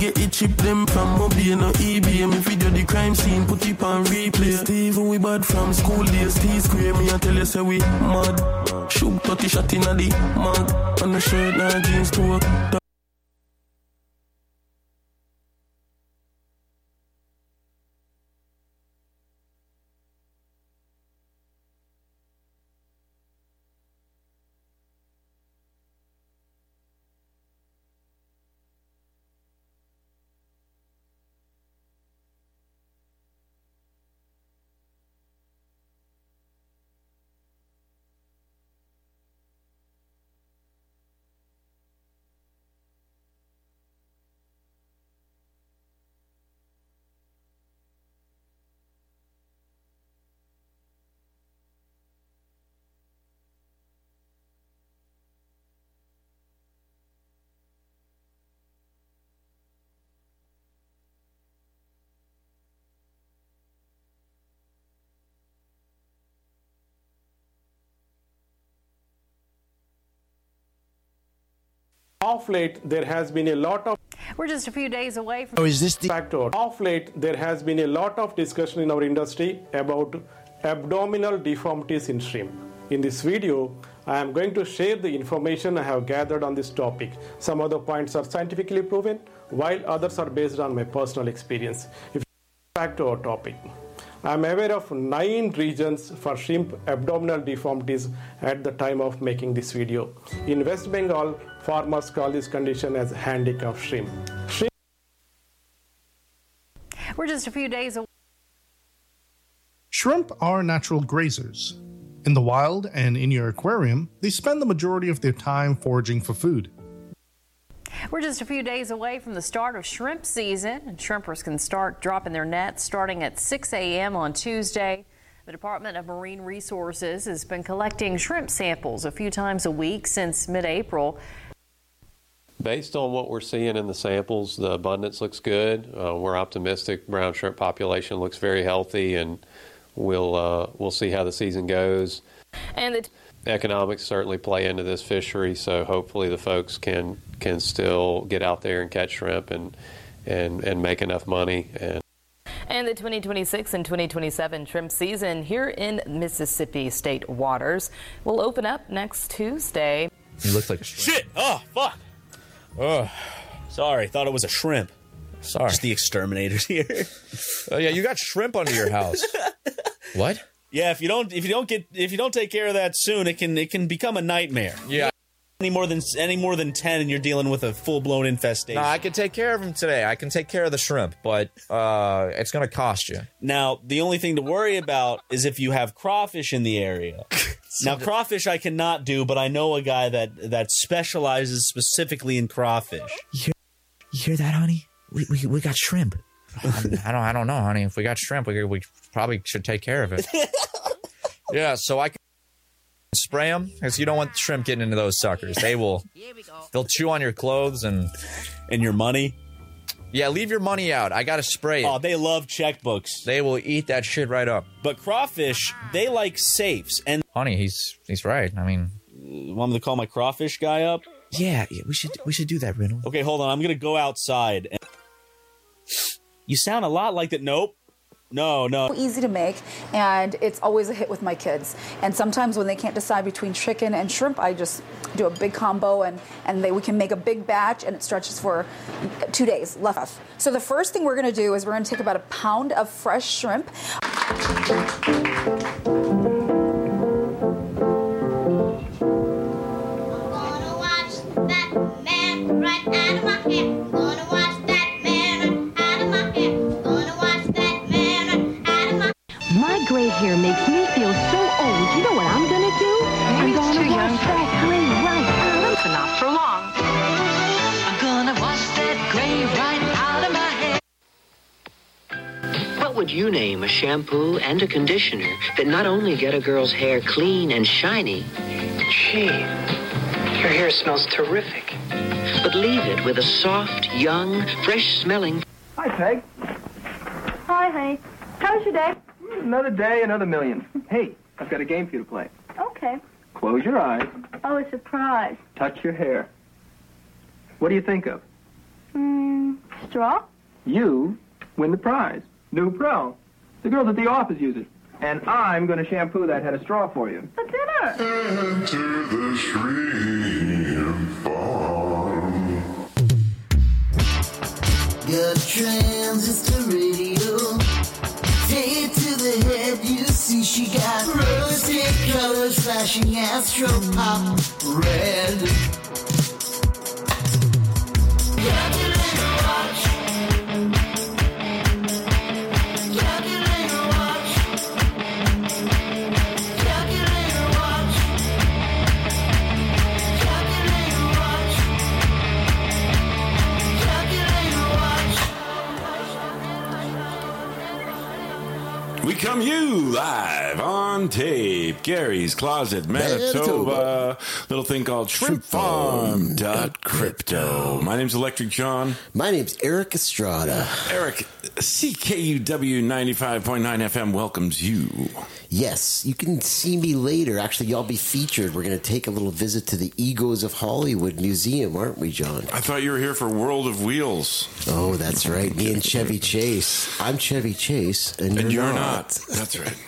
get it chip them from Mobile no eBay. Me video the crime scene, put it on replay. Steve, we bad from school days. T-Square, me I tell you say we mad. Shoot 30 shot in a the mag. On the shirt, now jeans to work. Off late, there has been a lot of... We're just a few days away from... Off late, there has been a lot of discussion in our industry about abdominal deformities in shrimp. In this video, I am going to share the information I have gathered on this topic. Some of the points are scientifically proven, while others are based on my personal experience. Back to our topic. I am aware of 9 regions for shrimp abdominal deformities at the time of making this video. In West Bengal, farmers call this condition as handicap shrimp. We're just a few days away. Shrimp are natural grazers. In the wild and in your aquarium, they spend the majority of their time foraging for food. We're just a few days away from the start of shrimp season, and shrimpers can start dropping their nets starting at 6 a.m. on Tuesday. The Department of Marine Resources has been collecting shrimp samples a few times a week since mid-April. Based on what we're seeing in the samples, the abundance looks good. We're optimistic. Brown shrimp population looks very healthy, and we'll see how the season goes. And the economics certainly play into this fishery, so hopefully the folks can still get out there and catch shrimp and make enough money. And the 2026 and 2027 shrimp season here in Mississippi state waters will open up next Tuesday. He looks like a shrimp. Shit! Oh, fuck! Oh, sorry. Thought it was a shrimp. Sorry. Just the exterminators here. Oh yeah, you got shrimp under your house. What? Yeah, if you don't take care of that soon, it can become a nightmare. Yeah. Any more than 10 and you're dealing with a full-blown infestation. No, I can take care of them today. I can take care of the shrimp, but it's going to cost you. Now, the only thing to worry about is if you have crawfish in the area. Now, crawfish I cannot do, but I know a guy that specializes specifically in crawfish. You hear that, honey? We got shrimp. I don't know, honey. If we got shrimp, we probably should take care of it. Yeah, so I can spray them, because you don't want shrimp getting into those suckers. They'll chew on your clothes and your money. Yeah, leave your money out. I gotta spray it. Oh, they love checkbooks. They will eat that shit right up. But crawfish, they like safes. And honey, he's right. I mean, want me to call my crawfish guy up? Yeah, we should do that, Reynolds. Okay, hold on. I'm gonna go outside. You sound a lot like that. Nope. No. Easy to make, and it's always a hit with my kids. And sometimes when they can't decide between chicken and shrimp, I just do a big combo, and we can make a big batch, and it stretches for 2 days left. So the first thing we're going to do is we're going to take about a pound of fresh shrimp. My gray hair makes me feel so old. You know what I'm gonna do? I'm gonna wash that gray right out of... Not for long. I'm gonna wash that gray right out of my hair. What would you name a shampoo and a conditioner that not only get a girl's hair clean and shiny... Gee, your hair smells terrific. ...but leave it with a soft, young, fresh-smelling... Hi, Peg. Hi, honey. How was your day? Another day, another million. Hey, I've got a game for you to play. Okay. Close your eyes. Oh, a surprise. Touch your hair. What do you think of? straw? You win the prize. New Pro. The girls at the office use it. And I'm going to shampoo that head of straw for you. For dinner. Enter the shrimp farm. Got transistor radio. Take it to the head, you see she got rosy colors flashing astro pop red. Calculator watch. Calculator watch. Calculator watch. Calculator watch. Calculator watch. We come you live on tape. Gary's Closet, Manitoba. Little thing called shrimpfarm.crypto. My name's Electric John. My name's Eric Estrada. Eric, CKUW 95.9 FM welcomes you. Yes, you can see me later. Actually, y'all be featured. We're going to take a little visit to the Egos of Hollywood Museum, aren't we, John? I thought you were here for World of Wheels. Oh, that's right. Me and Chevy Chase. I'm Chevy Chase, and you're not. That's right.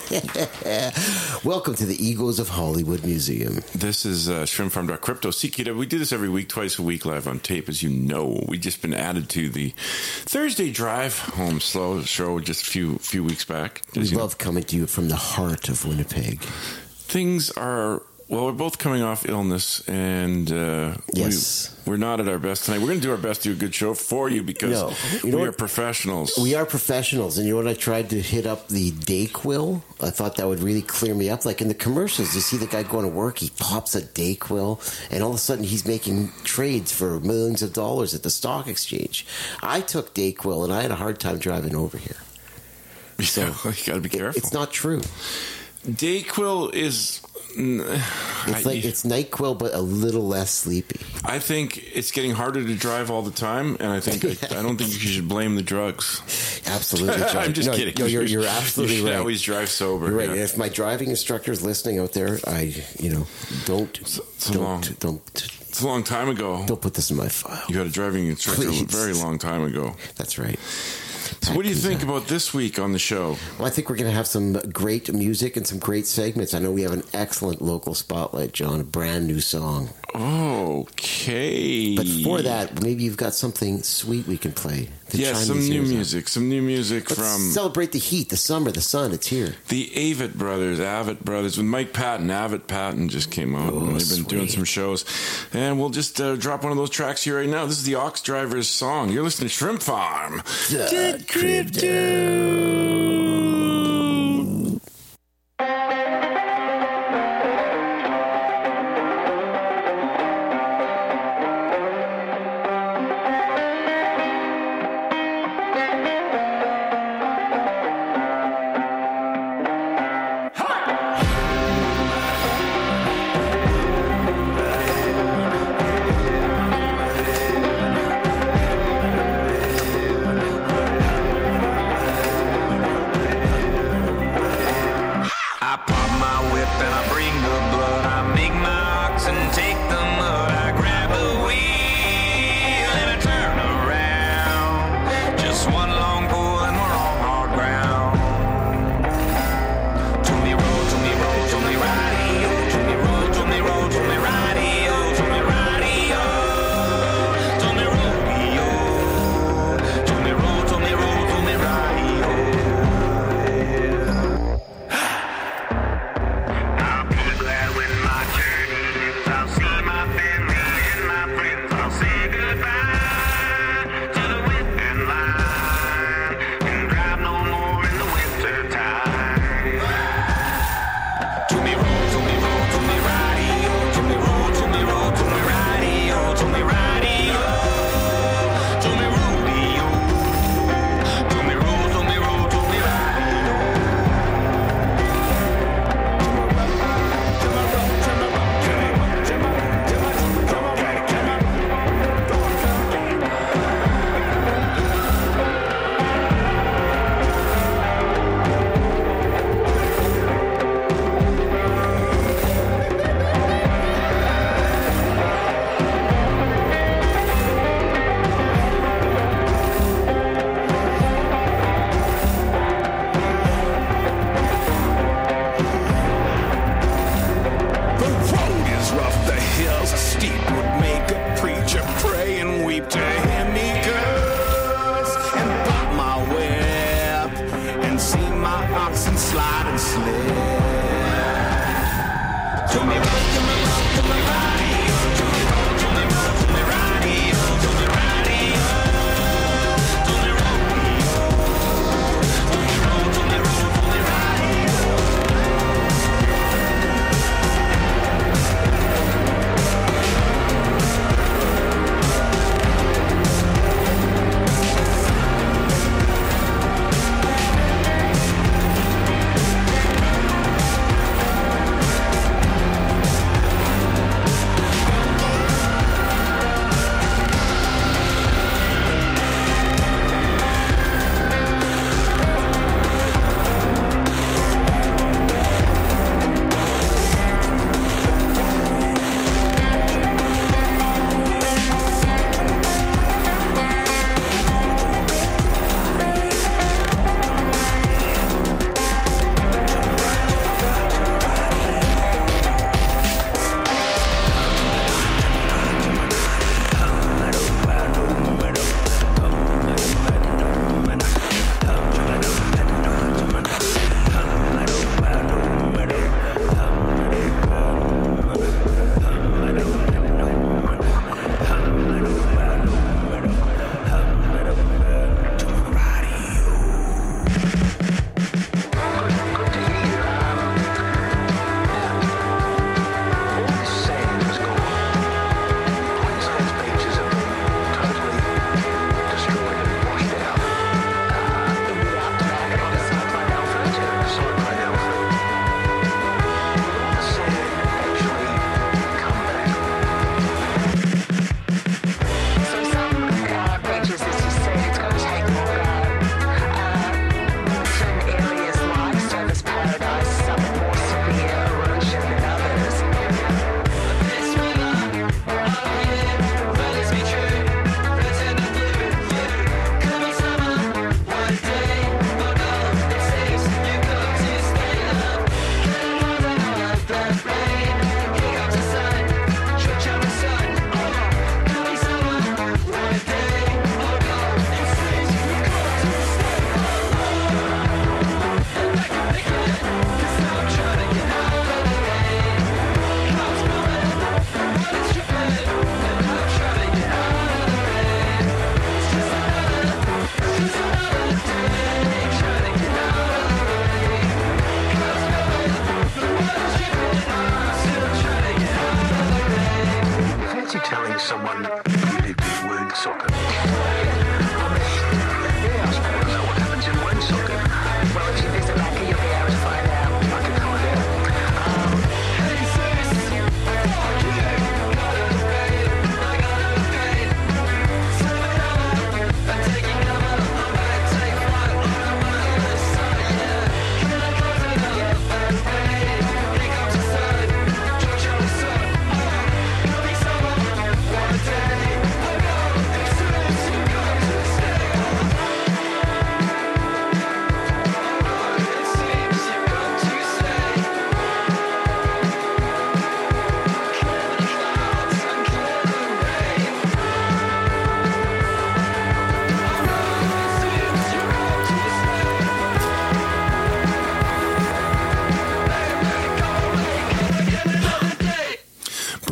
Welcome to the Egos of Hollywood Museum. This is shrimpfarm.crypto. CKW. We do this every week, twice a week, live on tape, as you know. We've just been added to the Thursday Drive Home Slow show just a few weeks back. We love coming to you from the heart of Winnipeg. Things are... Well, we're both coming off illness, and yes. we're not at our best tonight. We're going to do our best to do a good show for you because we are professionals. We are professionals, and you know what? I tried to hit up the Dayquil. I thought that would really clear me up. Like in the commercials, you see the guy going to work, he pops a Dayquil, and all of a sudden he's making trades for millions of dollars at the stock exchange. I took Dayquil, and I had a hard time driving over here. So you got to be careful. It's not true. Dayquil is... It's NyQuil, but a little less sleepy. I think it's getting harder to drive all the time, and I don't think you should blame the drugs. Absolutely, John. I'm just kidding. No, you're absolutely you should right. Always drive sober. You're right. Yeah. And if my driving instructor is listening out there, don't. It's a long time ago. Don't put this in my file. You had a driving instructor a very long time ago. That's right. So what do you think about this week on the show? Well, I think we're going to have some great music and some great segments. I know we have an excellent local spotlight, John, a brand new song. Okay. But for that, maybe you've got something sweet we can play. Some new music. Some new music Let's from... celebrate the heat, the summer, the sun. It's here. The Avett Brothers with Mike Patton. Avett Patton just came out. And they've been doing some shows. And we'll just drop one of those tracks here right now. This is the Ox Drivers song. You're listening to Shrimp Farm. Crypto.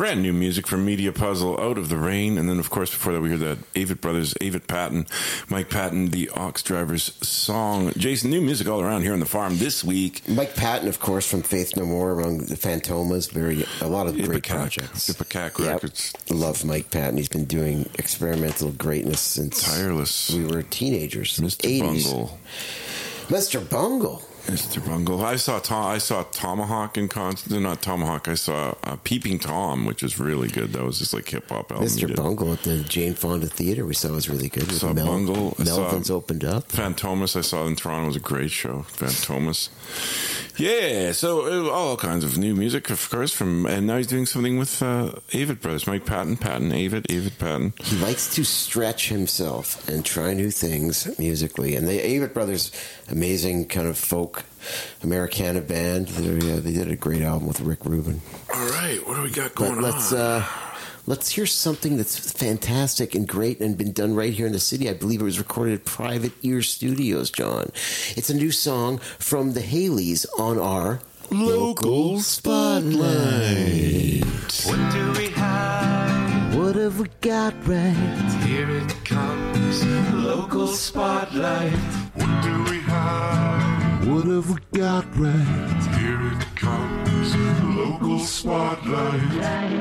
brand new music from Media Puzzle, Out of the Rain. And then, of course, before that, we heard that Avett Brothers, Avett Patton, Mike Patton, the Ox Drivers song. Jason, new music all around here on the farm this week. Mike Patton, of course, from Faith No More, among the Fantomas. A lot of great projects. Ipecac Records. Love Mike Patton. He's been doing experimental greatness since Tireless. We were teenagers. Mr. 80s. Bungle. Mr. Bungle. Mr. Bungle. I saw Tomahawk in concert. Not Tomahawk. I saw Peeping Tom, which is really good. That was just like hip hop album. Mr. Bungle at the Jane Fonda Theater we saw was really good. I saw Bungle. Melvin's opened up. Fantomas I saw in Toronto. It was a great show. Fantomas. Yeah, so all kinds of new music, of course, and now he's doing something with Avett Brothers. Mike Patton, Avett Patton. He likes to stretch himself and try new things musically. And the Avett Brothers, amazing kind of folk Americana band. They did a great album with Rick Rubin. All right, what do we got going on? Let's hear something that's fantastic and great and been done right here in the city. I believe it was recorded at Private Ear Studios, John. It's a new song from the Haleys on our Local Spotlight. What do we have? What have we got right? Here it comes, Local Spotlight. What do we have? What have we got right? Here it comes, Local Spotlight.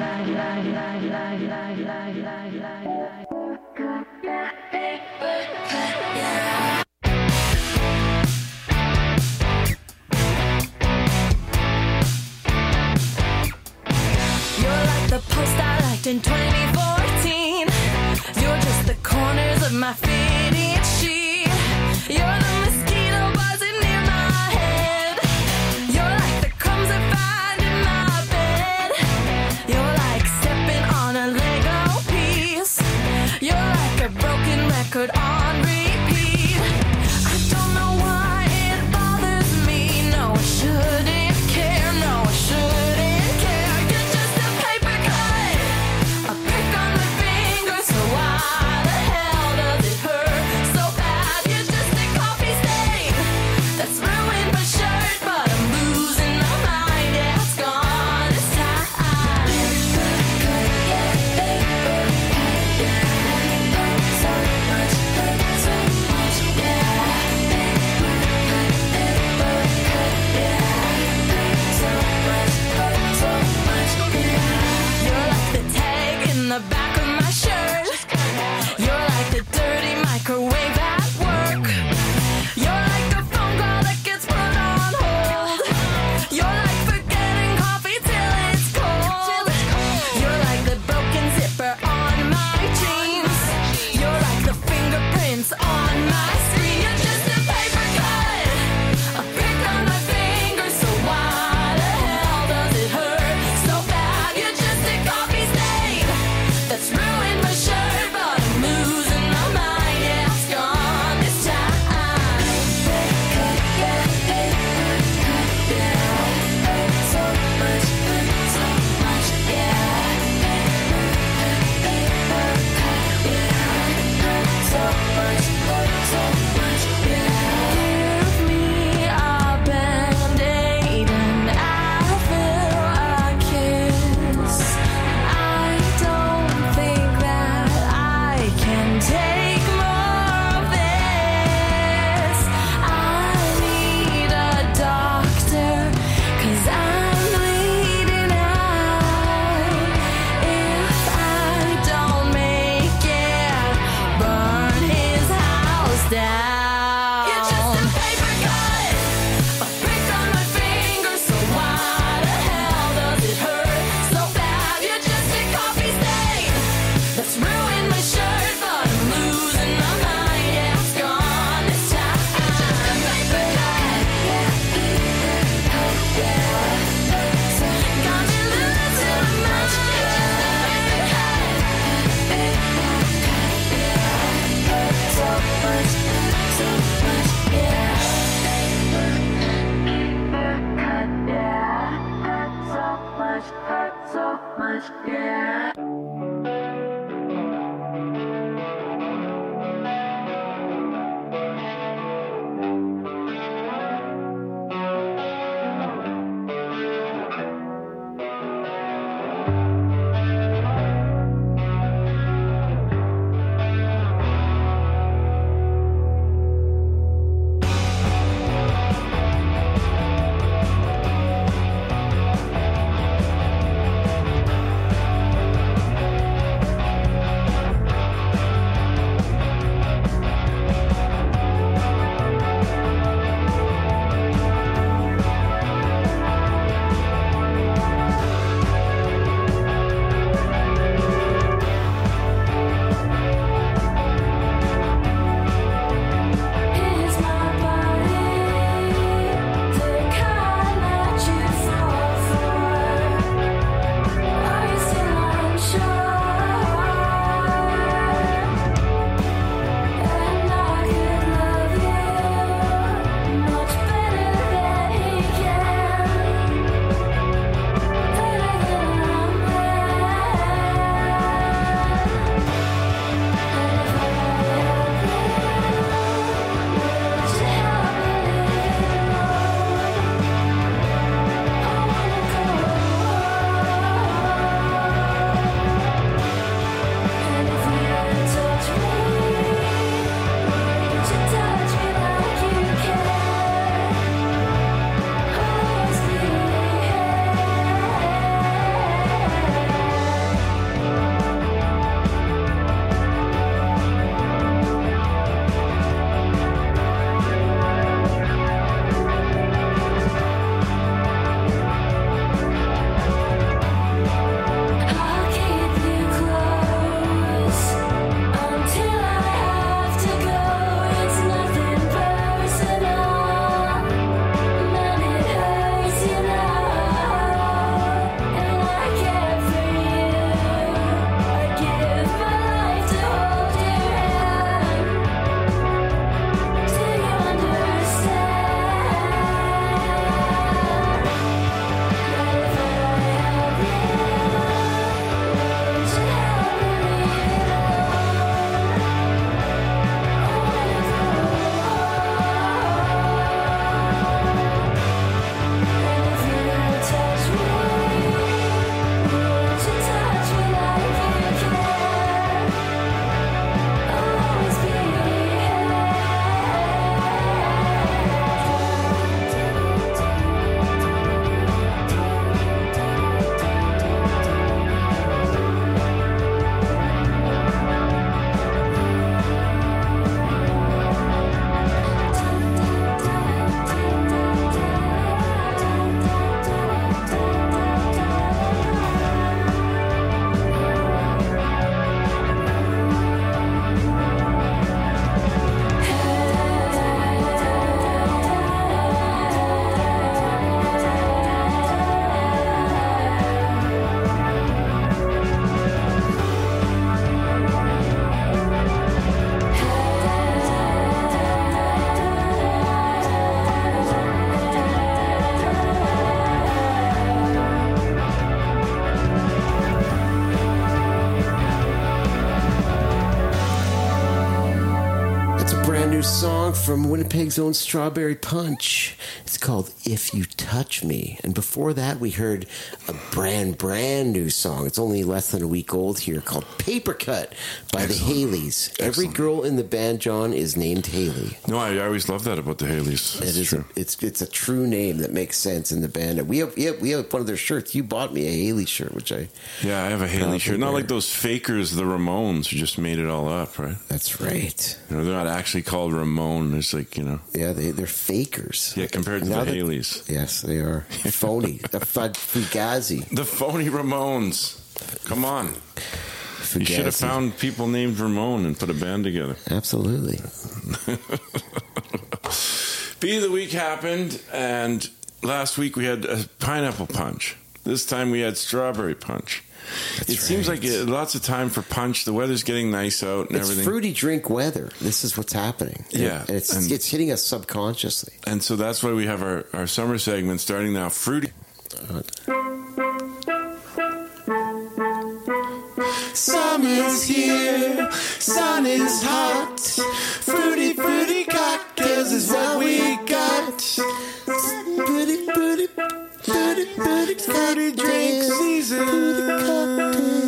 The post I liked in 2014. You're just the corners of my fitted sheet. You're the mosquito buzzing near my head. You're like the crumbs I find in my bed. You're like stepping on a Lego piece. You're like a broken record on repeat. I don't know why it bothers me. No, I shouldn't care. No, I shouldn't. That's a brand new song from Winnipeg's own Strawberry Punch. It's called If You Touch Me. And before that, we heard a brand new song. It's only less than a week old here, called Paper Cut by the Haleys. Every girl in the band, John, is named Haley. No, I always love that about the Haleys. It's a true name that makes sense in the band. And we have one of their shirts. You bought me a Haley shirt, which I have a Haley shirt. Not like those fakers, the Ramones, who just made it all up, right? That's right. They're not actually called Ramone. It's like, Yeah, they're fakers. Yeah, compared to the Haleys. Yes, they are. Phony. The Fugazi. The phony Ramones. Come on. Fugazi. You should have found people named Ramone and put a band together. Absolutely. Bee of the Week happened, and last week we had a pineapple punch. This time we had strawberry punch. Seems like lots of time for punch. The weather's getting nice out and everything. It's fruity drink weather. This is what's happening. Yeah. And it's hitting us subconsciously. And so that's why we have our summer segment starting now. Fruity. Summer's here, sun is hot. Fruity cocktails is what we got. Fruity drink season.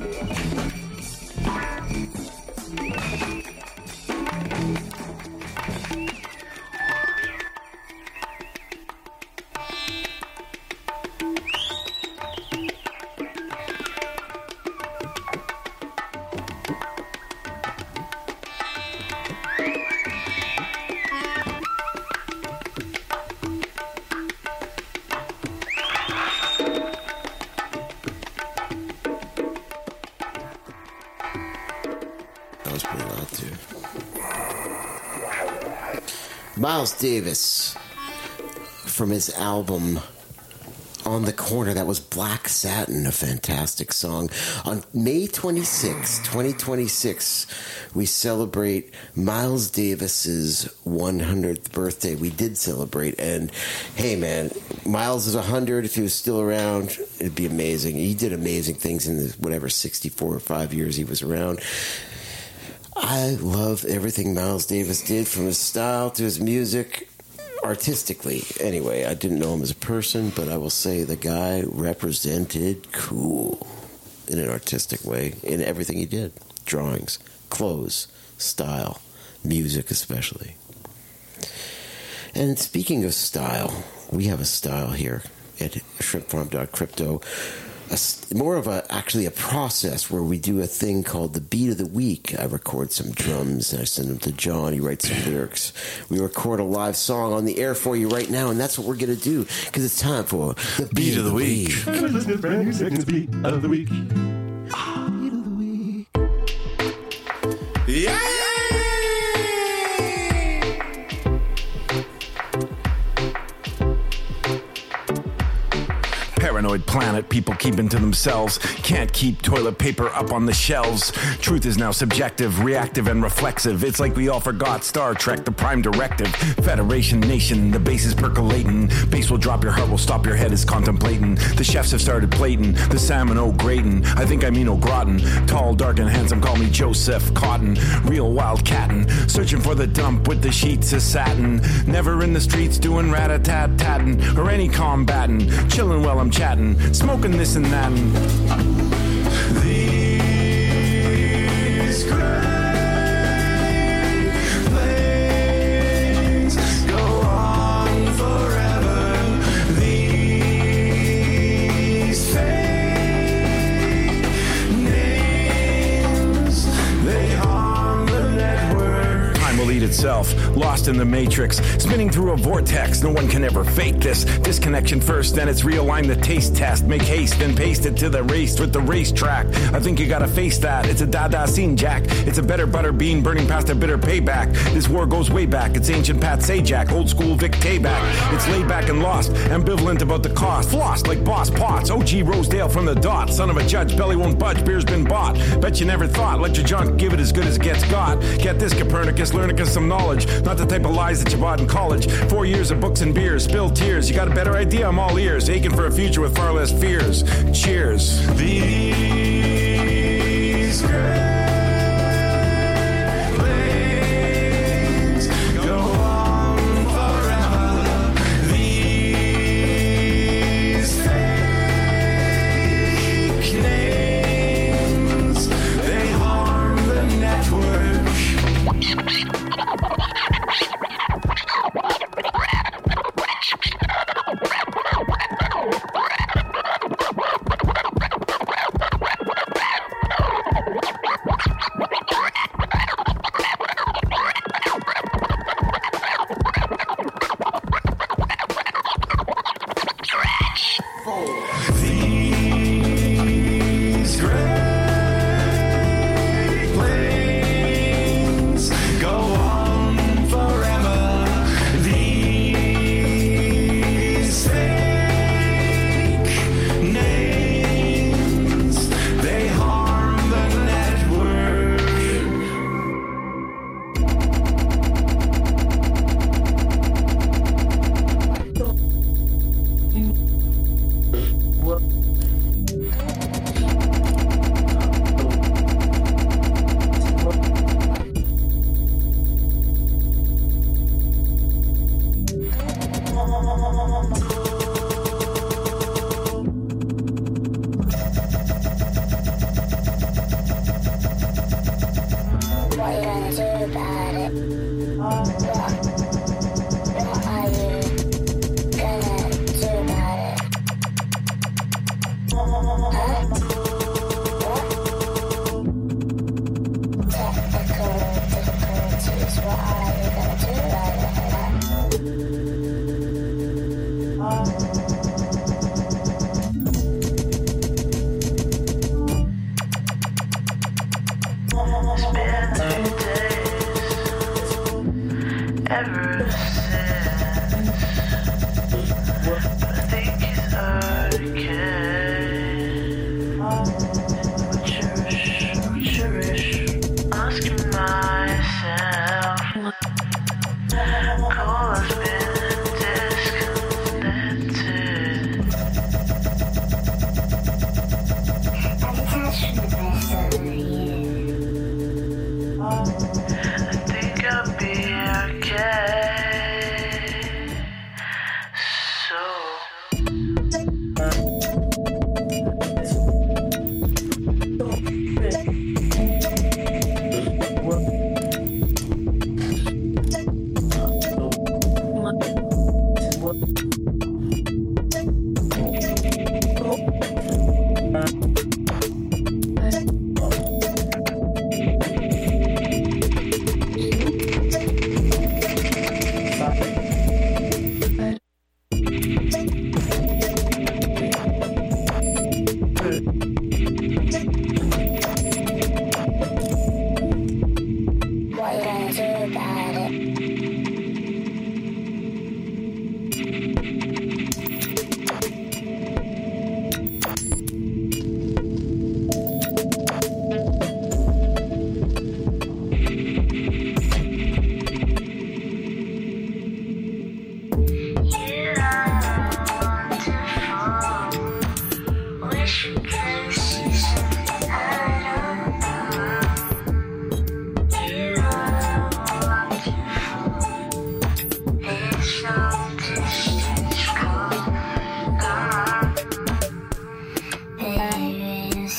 Miles Davis from his album On the Corner. That was Black Satin, a fantastic song. On May 26, 2026, we celebrate Miles Davis's 100th birthday. We did celebrate, and hey, man, Miles is 100. If he was still around, it'd be amazing. He did amazing things in the whatever 64 or 5 years he was around. I love everything Miles Davis did, from his style to his music, artistically. Anyway, I didn't know him as a person, but I will say the guy represented cool in an artistic way in everything he did. Drawings, clothes, style, music especially. And speaking of style, we have a style here at shrimpfarm.crypto. More of actually a process where we do a thing called the Beat of the Week. I record some drums and I send them to John. He writes some lyrics. We record a live song on the air for you right now, and that's what we're going to do because it's time for the Beat of the Week. Brand new segment, Beat of the Week. Beat of the Week. Yeah! Paranoid planet, people keeping to themselves. Can't keep toilet paper up on the shelves. Truth is now subjective, reactive, and reflexive. It's like we all forgot Star Trek, the prime directive. Federation nation, the base is percolating. Base will drop, your heart will stop, your head is contemplating. The chefs have started plating, the salmon gratin. I think I mean au gratin. Tall, dark, and handsome, call me Joseph Cotton. Real wildcattin', searching for the dump with the sheets of satin. Never in the streets doing rat-a-tat-tattin' or any combatin'. Chillin' while I'm chatting, smoking this and that. These great planes go on forever. These fake names, they harm the network. Time will eat itself, lost in the matrix, spinning through a vortex. No one can ever fake this. Disconnection first, then it's realign the taste test. Make haste, then paste it to the race with the racetrack. I think you gotta face that. It's a dada scene, Jack. It's a better butter bean burning past a bitter payback. This war goes way back. It's ancient Pat Sajak, old school Vic Tayback. It's laid back and lost, ambivalent about the cost. Flossed like Boss Potts, OG Rosedale from the dot. Son of a judge, belly won't budge, beer's been bought. Bet you never thought, let your junk give it as good as it gets got. Get this, Copernicus, Learnicus some knowledge. Not the type of lies that you bought in college. 4 years of books and beers, spilled tears. You got a better idea, I'm all ears. Aching for a future with far less fears. Cheers. These great planes go on forever. These fake names, they harm the network.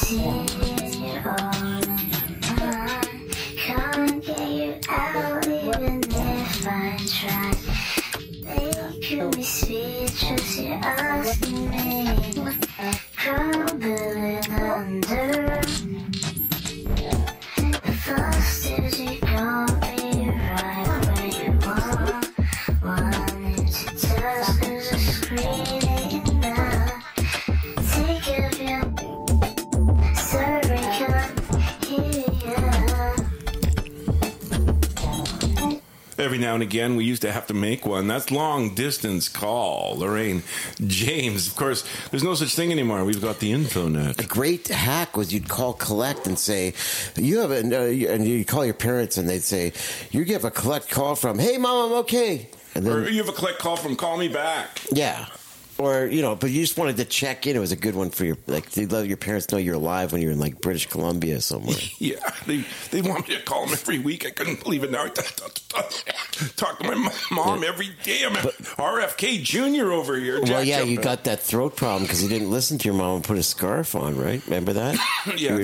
see it all in your mind. Can't get you out even if I try. Making me speechless, you're asking me. Crumbling under. First is you got me right where you want. Wanted to touch cause I'm screaming now. Take a view. Sorry, can't hear ya. Every now and again, we used to have to make one. That's long distance call. Lorraine James. Of course, there's no such thing anymore. We've got the InfoNet. A great hack was you'd call collect and say, you have and you'd call your parents and they'd say, you give a collect call from, hey, Mom, I'm okay. And then, or you have a collect call from call me back. Yeah. Or, but you just wanted to check in. It was a good one for your, they'd let your parents know you're alive when you're in, British Columbia somewhere. Yeah, they want me to call them every week. I couldn't believe it now. I talk to my mom every day. I'm RFK Jr. over here. Well, yeah, you got that throat problem because you didn't listen to your mom and put a scarf on, right? Remember that? Yeah.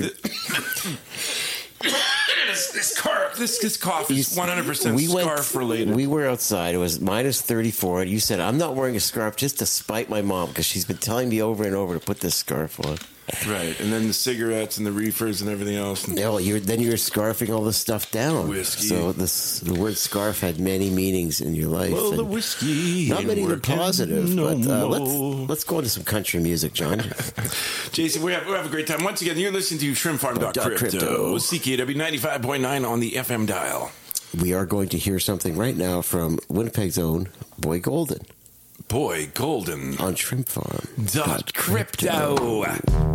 This cough is 100% scarf related. We were outside. It was minus 34. And you said, I'm not wearing a scarf just to spite my mom because she's been telling me over and over to put this scarf on. Right. And then the cigarettes and the reefers and everything else. Then you're scarfing all this stuff down. Whiskey. So the word scarf had many meanings in your life. Well, the whiskey. Not many were positive. No but let's go into some country music, John. Jason, we have a great time. Once again, you're listening to shrimpfarm.crypto. CKW 95.9 on the FM dial. We are going to hear something right now from Winnipeg's own Boy Golden. Boy Golden. On Shrimp Farm. .crypto.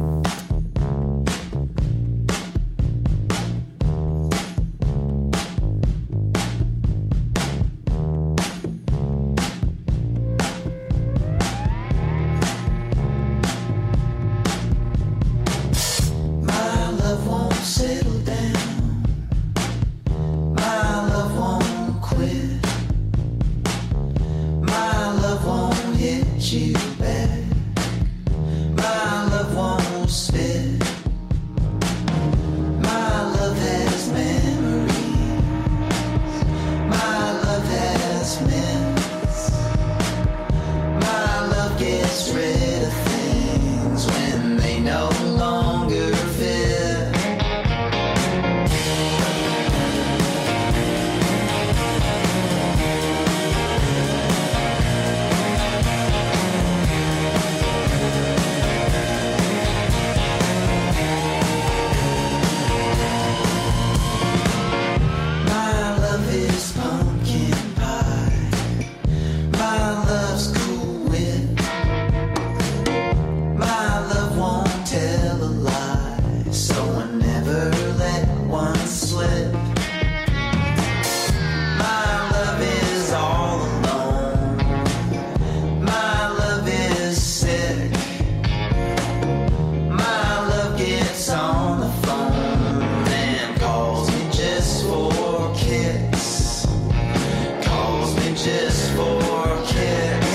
My love won't settle down. My love won't quit. My love won't hit you back. My love won't spit. My love has memories. My love has minutes. My love gets rid of things when they no longer fit. My love is pumpkin pie. My love's cool wit. My love won't tell a lie, so I never let one slip. My love is all alone. My love is sick. My love gets on the phone and calls me just for kicks. Calls me just for kicks.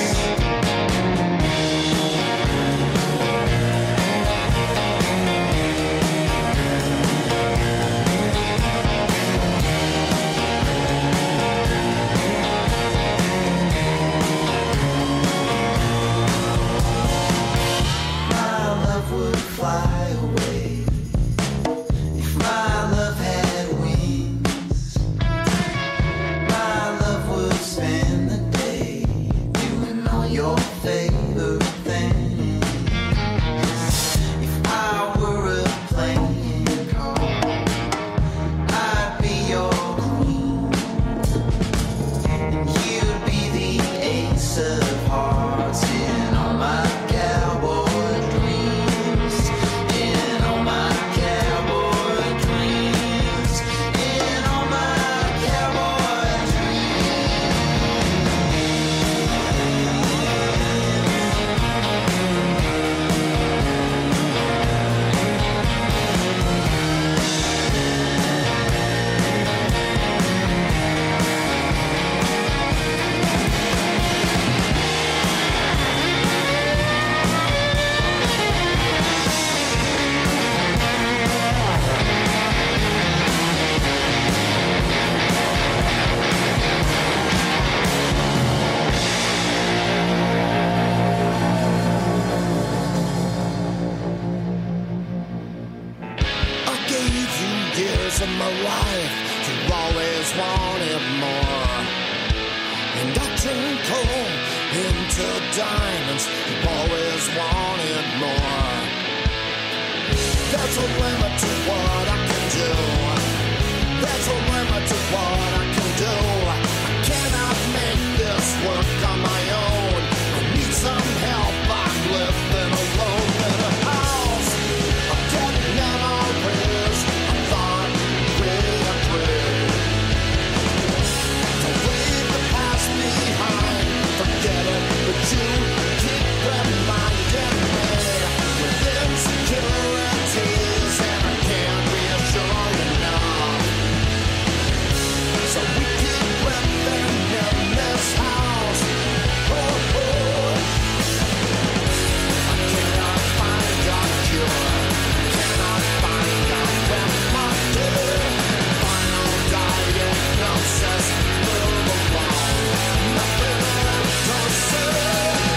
22 years of my life, you always wanted more. And I turned coal into diamonds, you always wanted more. There's a limit to what I can do. There's a limit to what I can do. I cannot make this work on my own. I need some help, I'm living alone in a house. I'm getting memories, I thought we agreed to leave the past behind. Forget it, but you keep reminding me with insecurities, and I can't reassure you now. So we keep living in this house. Oh, oh. I cannot find a cure. Cannot find a remedy. Final diagnosis. Move along. Nothing left to say.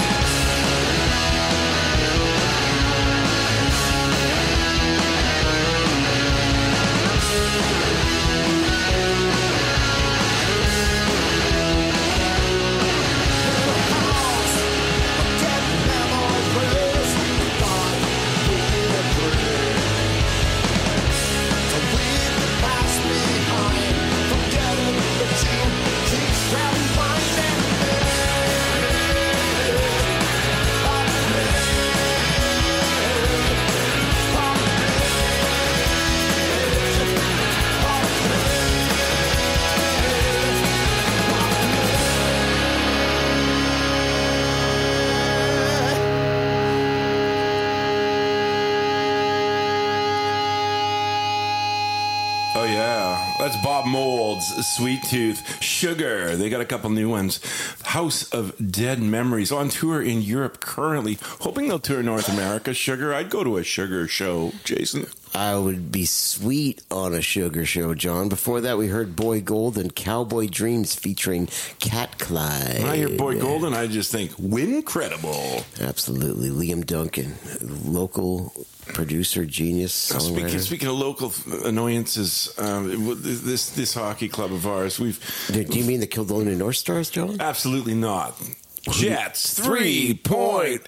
Oh, yeah. That's Bob Mold's Sweet Tooth. Sugar. They got a couple new ones. House of Dead Memories on tour in Europe currently. Hoping they'll tour North America. Sugar. I'd go to a Sugar show. Jason? I would be sweet on a Sugar show, John. Before that, we heard Boy Gold and Cowboy Dreams featuring Cat Clyde. When I hear Boy Golden, I just think, Wincredible. Absolutely. Liam Duncan, local producer, genius, songwriter. Speaking of local annoyances, this hockey club of ours, we've... Do you mean the Kildonan North Stars, John? Absolutely not. Jets 3.0.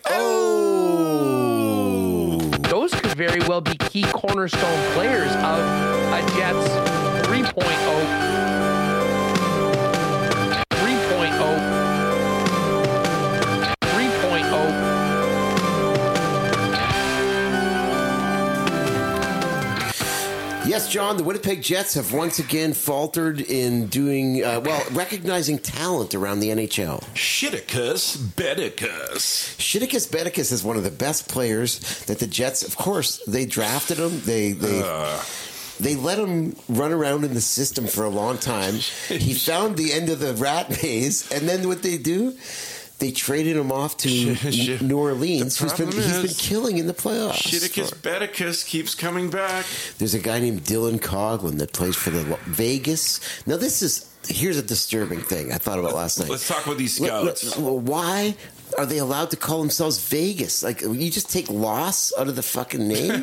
Those could very well be key cornerstone players of a Jets 3.0. 3.0. Yes, John, the Winnipeg Jets have once again faltered in doing, recognizing talent around the NHL. Shitticus Bedicus. Shitticus Bedicus is one of the best players that the Jets, of course, they drafted him. They let him run around in the system for a long time. He found the end of the rat maze, and then what they do? They traded him off to New Orleans, who's been killing in the playoffs. Shitticus Bedicus keeps coming back. There's a guy named Dylan Coughlin that plays for the Vegas. Now, here's a disturbing thing I thought about last night. Let's talk about these scouts. Why are they allowed to call themselves Vegas? Like, you just take loss out of the fucking name?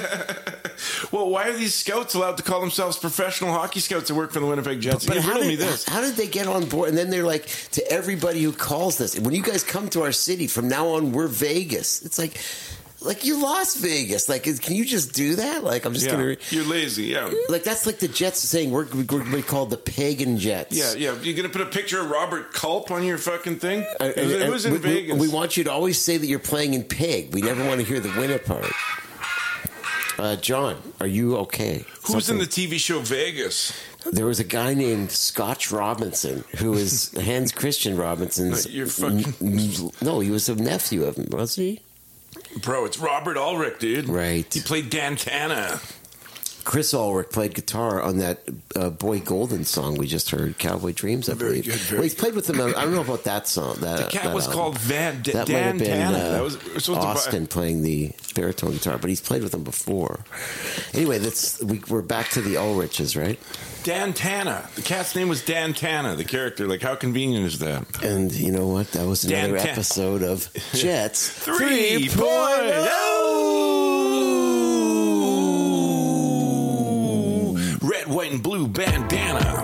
Well, why are these scouts allowed to call themselves professional hockey scouts that work for the Winnipeg Jets? But how did they get on board? And then they're like, to everybody who calls this, when you guys come to our city, from now on, we're Vegas. It's like you lost Vegas. Like, can you just do that? Like, I'm just going to... You're lazy, yeah. Like, that's like the Jets saying we're going to be called the Pagan Jets. Yeah. You're going to put a picture of Robert Culp on your fucking thing? Who's in Vegas? We want you to always say that you're playing in Pig. We never want to hear the winner part. John, are you okay? Who's in the TV show Vegas? There was a guy named Scotch Robinson who is Hans Christian Robinson's... No, he was a nephew of him, wasn't he? Bro, it's Robert Ulrich, dude. Right. He played Dan Tana. Chris Ulrich played guitar on that Boy Golden song we just heard, Cowboy Dreams, I believe. Very good. Well, he's played with them. I don't know about that song. The cat was called Dan Tana. That was Austin to playing the baritone guitar, but he's played with them before. Anyway, we're back to the Ulriches, right? Dan Tana. The cat's name was Dan Tana, the character. Like, how convenient is that? And you know what? That was another episode of Jets 3.0. and blue bandana.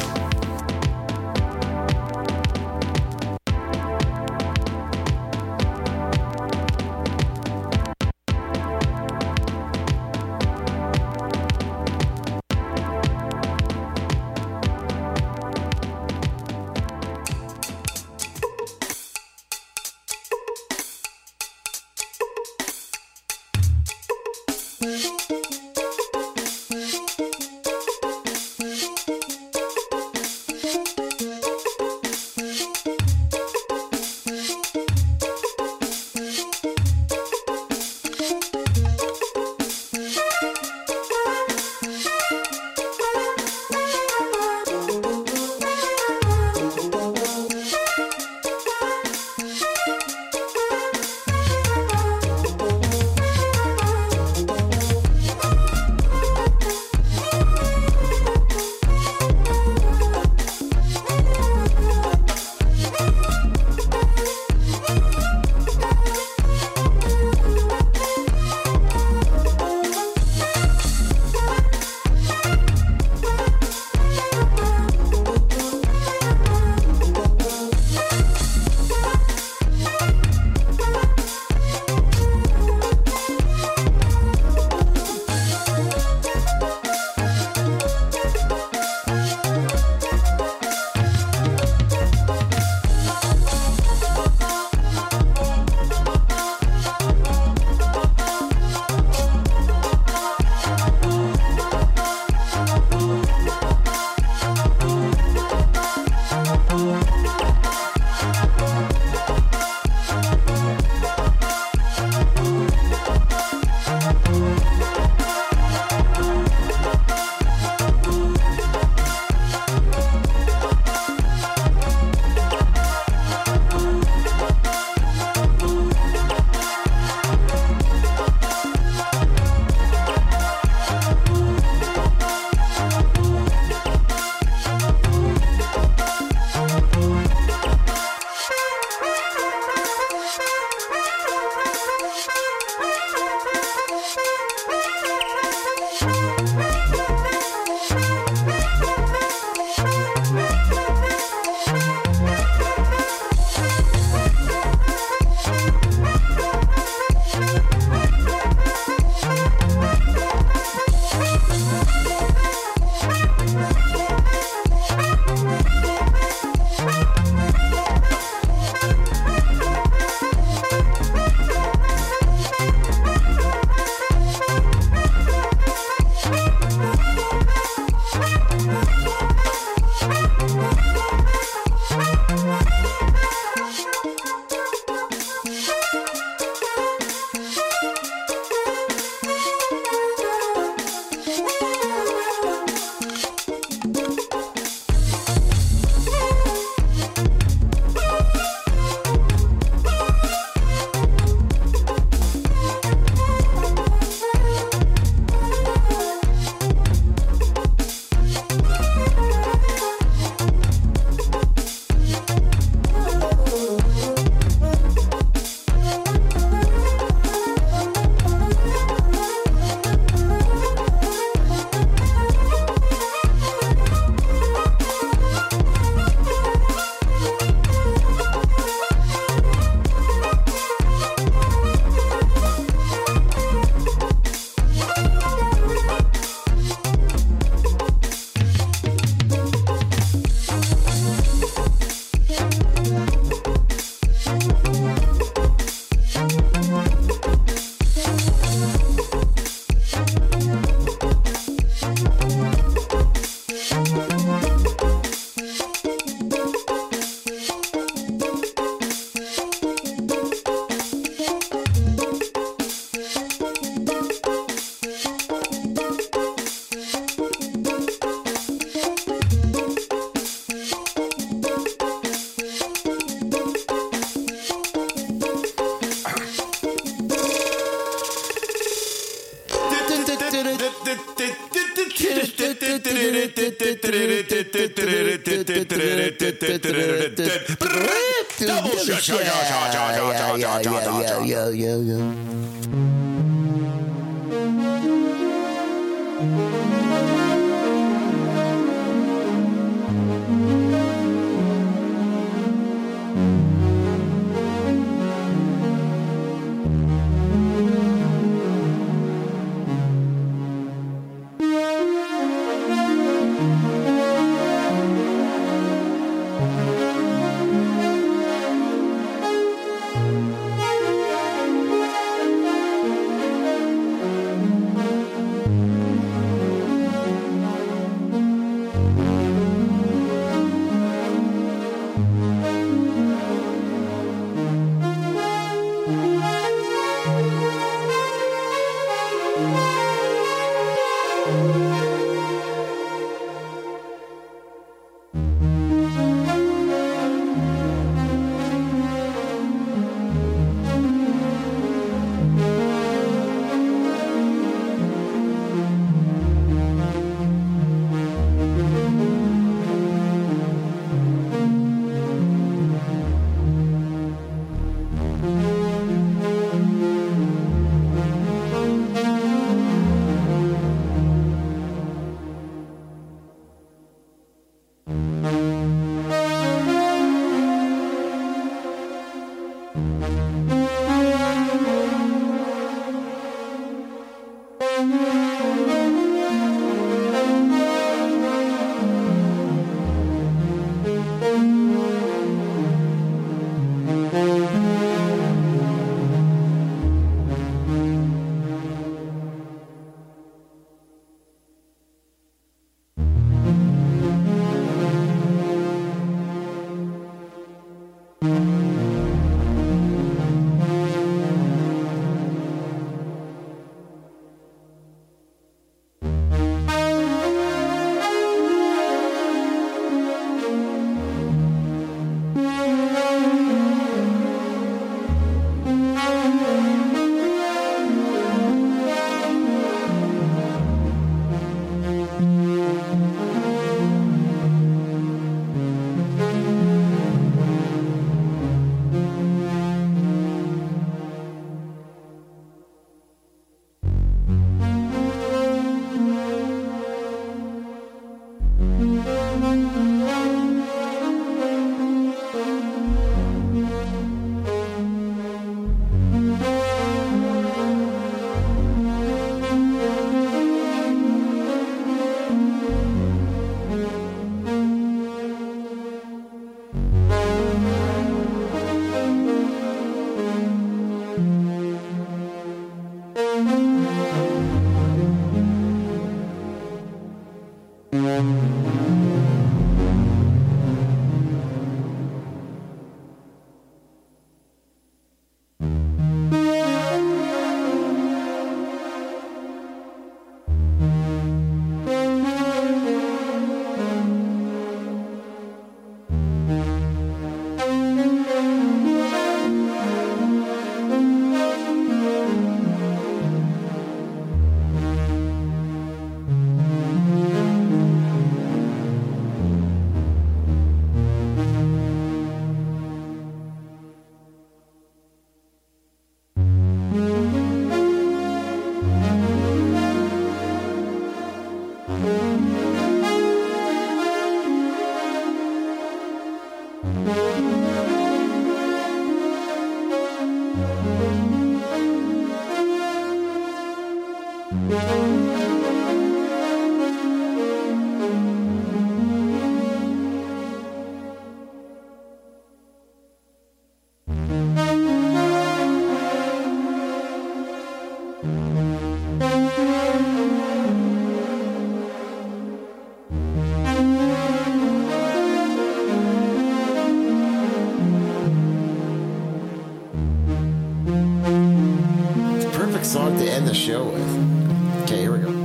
Song to end the show with. Okay, here we go.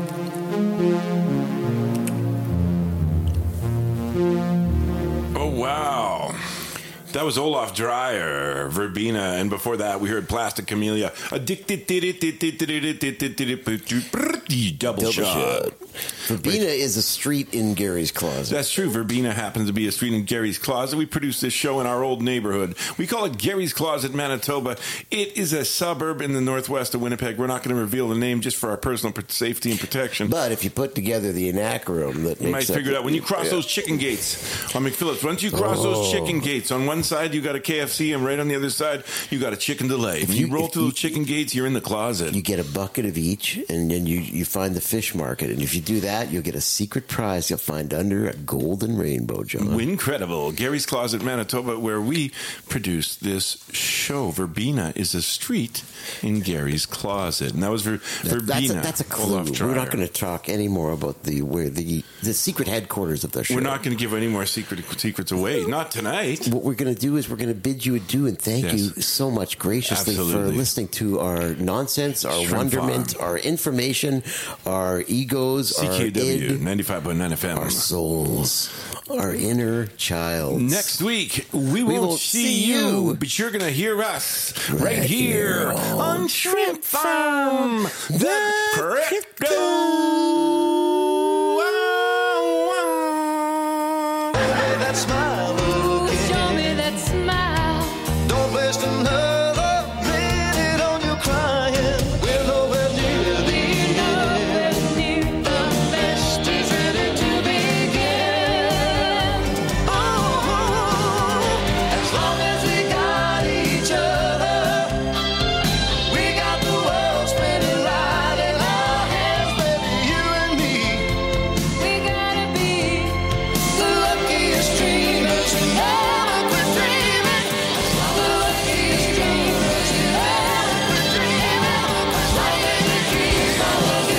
Oh, wow. That was Olaf Dreyer, Verbena, and before that we heard Plastic Camellia. Double shot. Verbena is a street in Gary's Closet. That's true. Verbena happens to be a street in Gary's Closet. We produce this show in our old neighborhood. We call it Gary's Closet, Manitoba. It is a suburb in the northwest of Winnipeg. We're not going to reveal the name just for our personal safety and protection. But if you put together the anacronym that makes you might figure it out. When you cross those chicken gates on McPhillips, once you cross those chicken gates, on one side you got a KFC and right on the other side you got a Chicken Delay. If you roll through those chicken gates, you're in the closet. You get a bucket of each, and then you find the fish market. And if you do that, you'll get a secret prize you'll find under a golden rainbow, John. Incredible. Gary's Closet, Manitoba, where we produce this show. Verbena is a street in Gary's Closet. And that was Verbena. That's a clue. We're not going to talk any more about the secret headquarters of the show. We're not going to give any more secrets away. Not tonight. What we're going to do is we're going to bid you adieu and thank you so much graciously for listening to our nonsense, our wonderment, our information, man. Our egos, CKW, our 95.9 FM. our souls, our inner child. Next week, we won't see you, but you're going to hear us right here on Shrimp Farm, the crypto. That smile again. Show me that smile. Don't waste another minute on your crying. We're nowhere near the end. The best is ready to begin. Oh, as long as we got each other, we got the world spinning right in our hands, baby, you and me. We gotta be The luckiest dreamers who never quit dreaming. The luckiest dreamers who never quit dreaming. As long as we keep on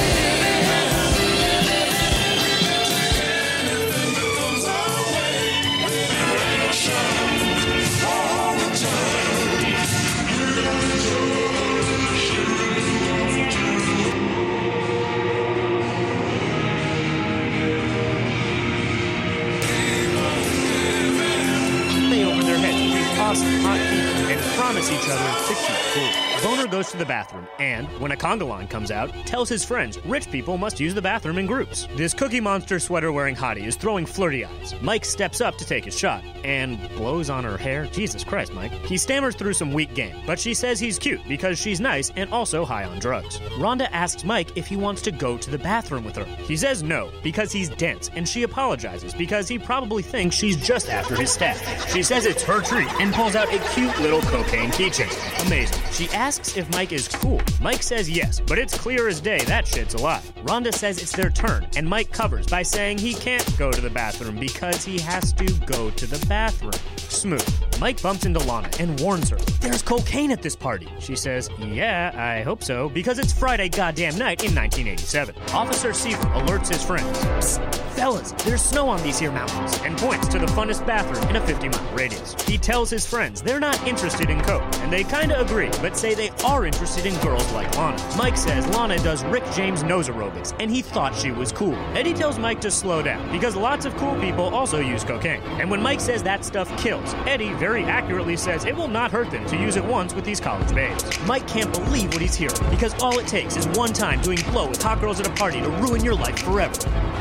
They open their heads to these awesome hot people and promise each other to keep cool. Boner goes to the bathroom and, when a conga line comes out, tells his friends rich people must use the bathroom in groups. This Cookie Monster sweater-wearing hottie is throwing flirty eyes. Mike steps up to take his shot and blows on her hair. Jesus Christ, Mike. He stammers through some weak game, but she says he's cute because she's nice and also high on drugs. Rhonda asks Mike if he wants to go to the bathroom with her. He says no because he's dense, and she apologizes because he probably thinks she's just after his stash. She says it's her treat and pulls out a cute little cocaine keychain. Amazing. She asks if Mike is cool. Mike says yes, but it's clear as day that shit's a lie. Rhonda says it's their turn, and Mike covers by saying he can't go to the bathroom because he has to go to the bathroom. Smooth. Mike bumps into Lana and warns her, "There's cocaine at this party." She says, "Yeah, I hope so, because it's Friday goddamn night in 1987. Officer Seaver alerts his friends. "Psst, fellas, there's snow on these here mountains," and points to the funnest bathroom in a 50-mile radius. He tells his friends they're not interested in coke, and they kinda agree, but say they are interested in girls like Lana. Mike says Lana does Rick James nose aerobics, and he thought she was cool. Eddie tells Mike to slow down, because lots of cool people also use cocaine. And when Mike says that stuff kills, Eddie very accurately says it will not hurt them to use it once with these college babes. Mike can't believe what he's hearing, because all it takes is one time doing blow with hot girls at a party to ruin your life forever.